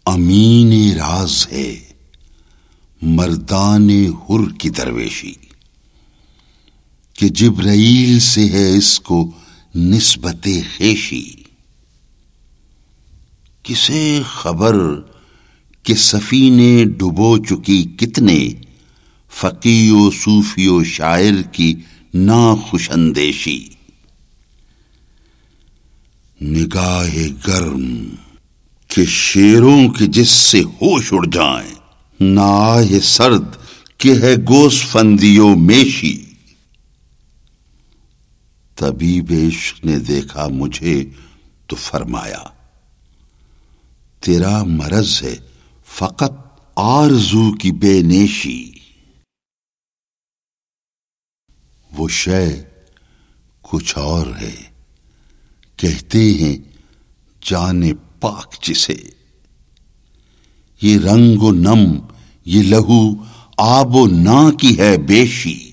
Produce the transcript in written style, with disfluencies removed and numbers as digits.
امین راز ہے مردان حر کی درویشی، کہ جبرائیل سے ہے اس کو نسبت خویشی۔ کسے خبر کہ سفینے ڈبو چکی کتنے، فقی و صوفی و شاعر کی ناخوش اندیشی۔ نگاہ گرم کہ شیروں کے جس سے ہوش اڑ جائیں، ناہ سرد کہ ہے گوسفندی و میشی۔ طبیب عشق نے دیکھا مجھے تو فرمایا، تیرا مرض ہے فقط آرزو کی بے نیشی۔ وہ شے کچھ اور ہے، کہتے ہیں جان پاک جسے، یہ رنگ و نم، یہ لہو آب و نا کی ہے بیشی۔